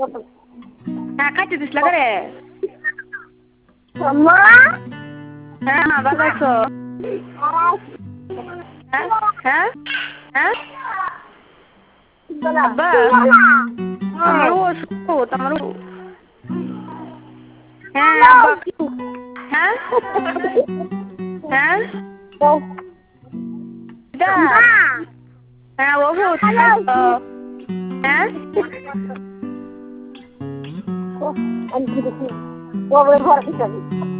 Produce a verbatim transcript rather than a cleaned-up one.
হ্যাঁ খাইতে দিস লাগে রে হ্যাঁ মা ভালো আছো হ্যাঁ হ্যাঁ হ্যাঁ আব্বা আমারও ওষুধ আমারও হ্যাঁ আব্বা হ্যাঁ হ্যাঁ হ্যাঁ ওষুধ হ্যাঁ ঘর